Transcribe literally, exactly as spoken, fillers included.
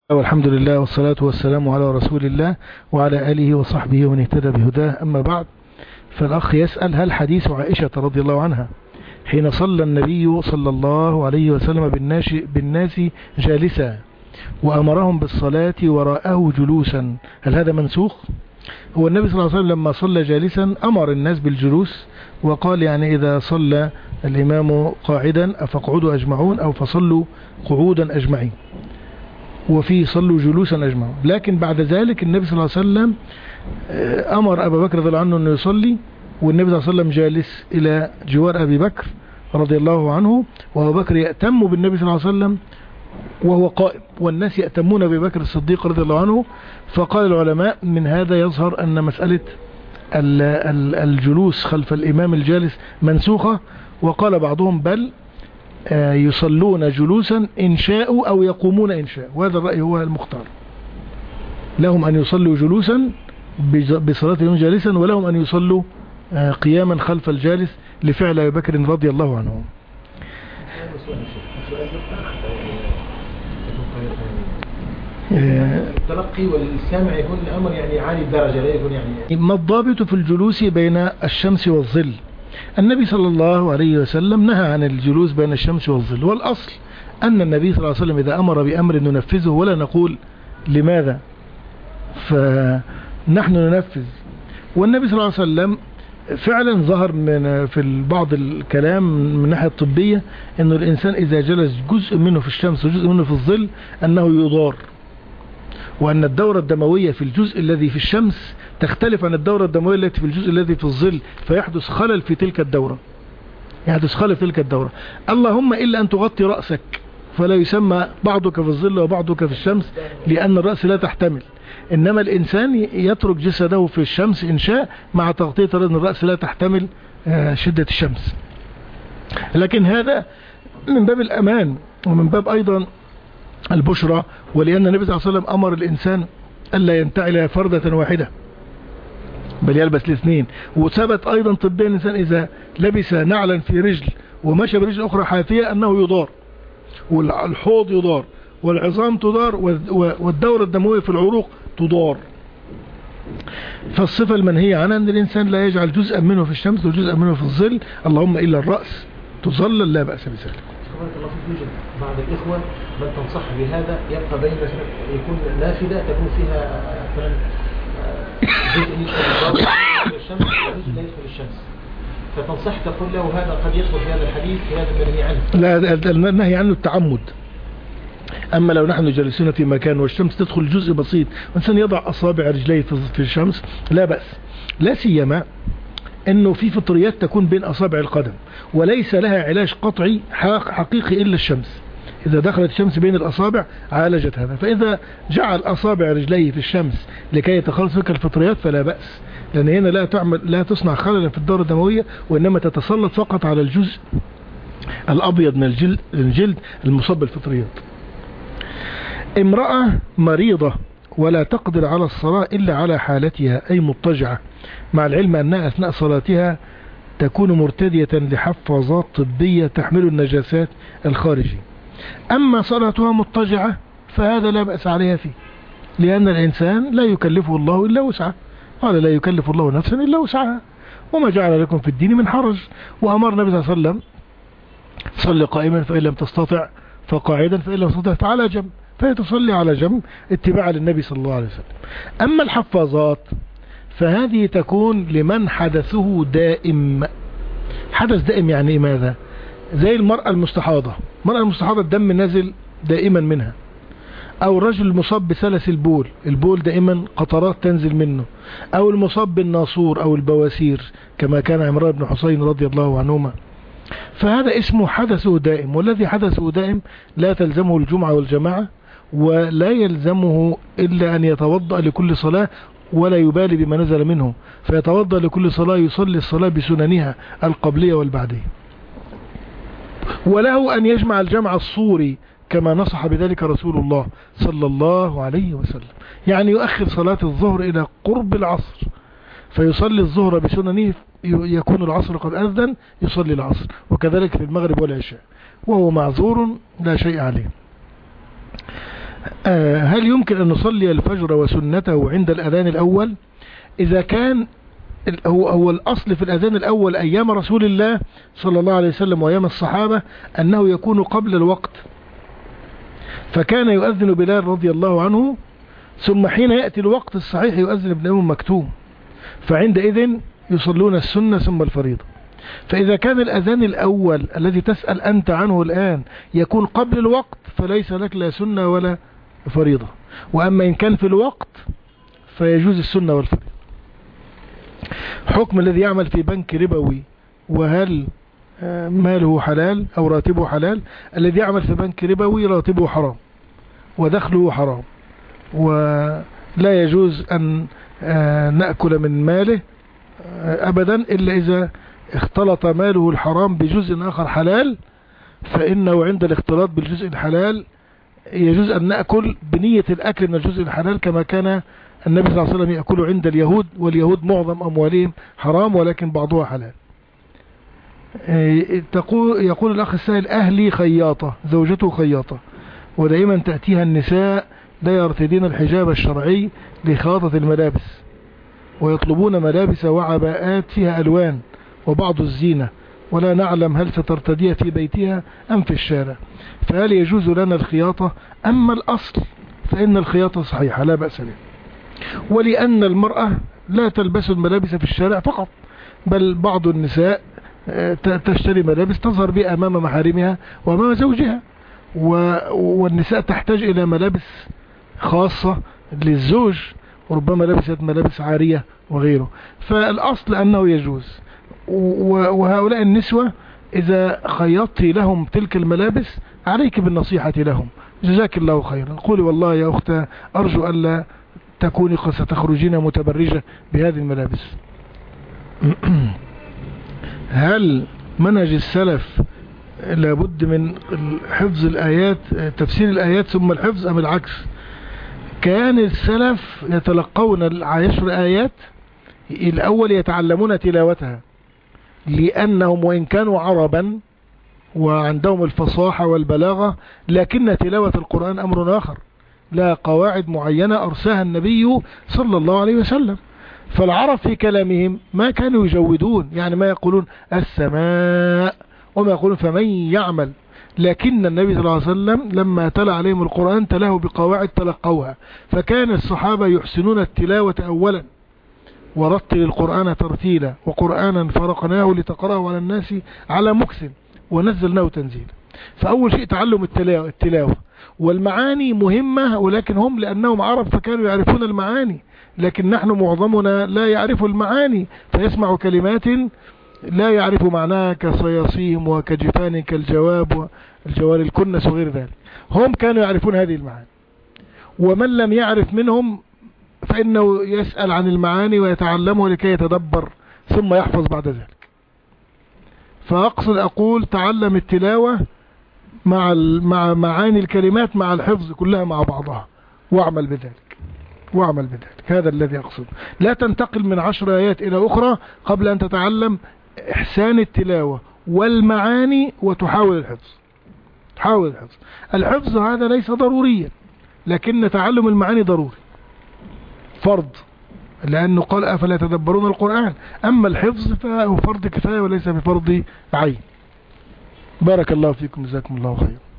والحمد لله والصلاة والسلام على رسول الله وعلى آله وصحبه ومن اهتدى بهداه. أما بعد، فالأخ يسأل: هل حديث عائشة رضي الله عنها حين صلى النبي صلى الله عليه وسلم بالناس, بالناس جالسا وأمرهم بالصلاة وراءه جلوسا، هل هذا منسوخ؟ هو النبي صلى الله عليه وسلم لما صلى جالسا أمر الناس بالجلوس، وقال يعني إذا صلى الإمام قاعدا فاقعدوا أجمعون، أو فصلوا قعودا أجمعين، وفي صلوا جلوسا أجمعون. لكن بعد ذلك النبي صلى الله عليه وسلم أمر أبا بكر رضي الله عنه أنه يصلي، والنبي صلى الله عليه وسلم جالس إلى جوار أبي بكر رضي الله عنه، وأبو بكر يأتم بالنبي صلى الله عليه وسلم وهو قائم، والناس يأتمون أبي بكر الصديق رضي الله عنه. فقال العلماء: من هذا يظهر أن مسألة الجلوس خلف الإمام الجالس منسوخة. وقال بعضهم: بل يصلون جلوسا إن شاءوا أو يقومون إن شاءوا، وهذا الرأي هو المختار. لهم أن يصلوا جلوسا بصلاة اليوم جالسا، ولهم أن يصلوا قياما خلف الجالس لفعل أبي بكر رضي الله عنه. التلقي والسامع يكون الأمر يعني عالي الدرجة، لا يكون يعني. ما الضابط في الجلوس بين الشمس والظل؟ النبي صلى الله عليه وسلم نهى عن الجلوس بين الشمس والظل، والأصل أن النبي صلى الله عليه وسلم إذا أمر بأمر ننفذه ولا نقول لماذا، فنحن ننفذ. والنبي صلى الله عليه وسلم فعلا ظهر من في بعض الكلام من الناحية الطبية أنه الإنسان إذا جلس جزء منه في الشمس وجزء منه في الظل أنه يضار، وأن الدورة الدموية في الجزء الذي في الشمس تختلف عن الدورة الدموية التي في الجزء الذي في الظل، فيحدث خلل في تلك الدورة يحدث خلل في تلك الدورة اللهم إلا أن تغطي رأسك، فلا يسمى بعضك في الظل وبعضك في الشمس، لأن الرأس لا تحتمل. إنما الإنسان يترك جسده في الشمس إن شاء، مع تغطية أن الرأس لا تحتمل شدة الشمس. لكن هذا من باب الأمان، ومن باب أيضا البشرى، ولأن النبي صلى الله عليه وسلم أمر الإنسان ألا ينتعل فردة واحدة بل يلبس الاثنين. وثبت أيضا طبيا الإنسان إذا لبس نعلا في رجل ومشى برجل أخرى حافية أنه يضار، والحوض يضار، والعظام تضار، والدورة الدموية في العروق تضار. فالصفة المنهية عنها أن الإنسان لا يجعل جزءا منه في الشمس وجزءا منه في الظل، اللهم إلا الرأس تظلل لا بأس بذلك. بارك الله فيك. يوجد بعض الإخوة من تنصح بهذا يبقى بين يكون نافذة تكون فيها مثلا جزء يدخل الشمس وجزء لا يدخل الشمس، فتنصح تقول له هذا قد يدخل في هذا الحديث في هذا المنهي عنه. لا، النهي عنه التعمد. أما لو نحن جالسين في مكان والشمس تدخل جزء بسيط وإنسان يضع أصابع رجليه في الشمس لا بأس، لا سيما أنه في فطريات تكون بين أصابع القدم وليس لها علاج قطعي حقيقي إلا الشمس. إذا دخلت الشمس بين الأصابع عالجت هذا، فإذا جعل أصابع رجليه في الشمس لكي يتخلص تلك الفطريات فلا بأس، لأن هنا لا تعمل لا تصنع خللا في الدورة الدموية، وإنما تتسلط فقط على الجزء الأبيض من الجلد, الجلد المصاب بالفطريات. امرأة مريضة ولا تقدر على الصلاة إلا على حالتها أي مضطجعة، مع العلم أنها أثناء صلاتها تكون مرتدية لحفاظات طبية تحمل النجاسات الخارجية. أما صلاتها مضطجعة فهذا لا بأس عليها فيه، لأن الإنسان لا يكلفه الله إلا وسعه، قال لا يكلف الله نفسا إلا وسعها، وما جعل لكم في الدين من حرج. وأمر النبي صلى الله عليه وسلم: صل قائما فإن لم تستطع فقاعدا فإن لم تستطع فعلى جنب، فهي تصلي على جنب اتباعا للنبي صلى الله عليه وسلم. أما الحفاظات فهذه تكون لمن حدثه دائم. حدث دائم يعني ماذا؟ زي المرأة المستحاضة، المرأة المستحاضة الدم نازل دائما منها، أو الرجل المصاب بسلس البول، البول دائما قطرات تنزل منه، أو المصاب بالناصور أو البواسير كما كان عمران بن حسين رضي الله عنهما، فهذا اسمه حدثه دائم. والذي حدثه دائم لا تلزمه الجمعة والجماعة، ولا يلزمه إلا أن يتوضأ لكل صلاة ولا يبالي بما نزل منه، فيتوضأ لكل صلاة يصلي الصلاة بسننها القبلية والبعدية. وله أن يجمع الجمع الصوري كما نصح بذلك رسول الله صلى الله عليه وسلم، يعني يؤخر صلاة الظهر إلى قرب العصر فيصلي الظهر بسننه، يكون العصر قد أذن يصلي العصر، وكذلك في المغرب والعشاء، وهو معذور لا شيء عليه. آه هل يمكن أن نصلي الفجر وسنته عند الأذان الأول؟ إذا كان هو, هو الأصل في الأذان الأول أيام رسول الله صلى الله عليه وسلم وأيام الصحابة أنه يكون قبل الوقت، فكان يؤذن بلال رضي الله عنه، ثم حين يأتي الوقت الصحيح يؤذن ابن أم مكتوم، فعندئذ يصلون السنة ثم الفريضة. فإذا كان الأذان الأول الذي تسأل أنت عنه الآن يكون قبل الوقت فليس لك لا سنة ولا فريضة، وأما إن كان في الوقت فيجوز السنة والفريضة. حكم الذي يعمل في بنك ربوي، وهل ماله حلال أو راتبه حلال؟ الذي يعمل في بنك ربوي راتبه حرام ودخله حرام، ولا يجوز أن نأكل من ماله أبدا إلا إذا اختلط ماله الحرام بجزء آخر حلال، فإنه عند الاختلاط بالجزء الحلال يجوز أن نأكل بنية الأكل من الجزء الحلال، كما كان النبي صلى الله عليه وسلم يأكله عند اليهود، واليهود معظم أموالهم حرام ولكن بعضها حلال. يقول الأخ السائل: أهلي خياطة، زوجته خياطة، ودائما تأتيها النساء لا يرتدين الحجاب الشرعي لخياطة الملابس، ويطلبون ملابس وعباءات فيها ألوان وبعض الزينة، ولا نعلم هل سترتديها في بيتها أم في الشارع، فهل يجوز لنا الخياطة؟ أما الأصل فإن الخياطة صحيحة لا بأس بها، ولأن المرأة لا تلبس الملابس في الشارع فقط، بل بعض النساء تشتري ملابس تظهر بها أمام محارمها وأمام زوجها، والنساء تحتاج إلى ملابس خاصة للزوج، وربما لبست ملابس عارية وغيره، فالأصل أنه يجوز. وهؤلاء النسوة إذا خيطت لهم تلك الملابس عليك بالنصيحة لهم، جزاك الله خيرا، قولي: والله يا أختي أرجو ألا تكوني قد ستخرجين متبرجة بهذه الملابس. هل منهج السلف لابد من حفظ الآيات، تفسير الآيات ثم الحفظ، أم العكس؟ كان السلف يتلقون العشر آيات الأول يتعلمون تلاوتها، لأنهم وإن كانوا عربا وعندهم الفصاحة والبلاغة، لكن تلاوة القرآن أمر آخر، لا قواعد معينة أرساها النبي صلى الله عليه وسلم. فالعرب في كلامهم ما كانوا يجودون، يعني ما يقولون السماء وما يقولون فمن يعمل، لكن النبي صلى الله عليه وسلم لما تلا عليهم القرآن تلاه بقواعد تلقوها، فكان الصحابة يحسنون التلاوة أولا، ورتل القرآن ترتيلا، وقرآنا فرقناه لتقرأه على الناس على مكث ونزلناه تنزيلا. فأول شيء تعلم التلاوة، والمعاني مهمة، ولكن هم لأنهم عرب فكانوا يعرفون المعاني، لكن نحن معظمنا لا يعرف المعاني، فيسمع كلمات لا يعرف معناها كصياصيهم وكجفان كالجواب والجوار الكنس وغير ذلك. هم كانوا يعرفون هذه المعاني، ومن لم يعرف منهم فإنه يسأل عن المعاني ويتعلمه لكي يتدبر ثم يحفظ بعد ذلك. فأقصد أقول تعلم التلاوة مع مع معاني الكلمات مع الحفظ كلها مع بعضها، واعمل بذلك واعمل بذلك هذا الذي أقصد. لا تنتقل من عشر آيات إلى أخرى قبل أن تتعلم إحسان التلاوة والمعاني وتحاول الحفظ. تحاول الحفظ الحفظ هذا ليس ضروريا، لكن تعلم المعاني ضروري، فرض، لأنه قال أفلا يتدبرون القرآن. أما الحفظ فهو فرض كفاية وليس بفرض عين. بارك الله فيكم، جزاكم الله خير.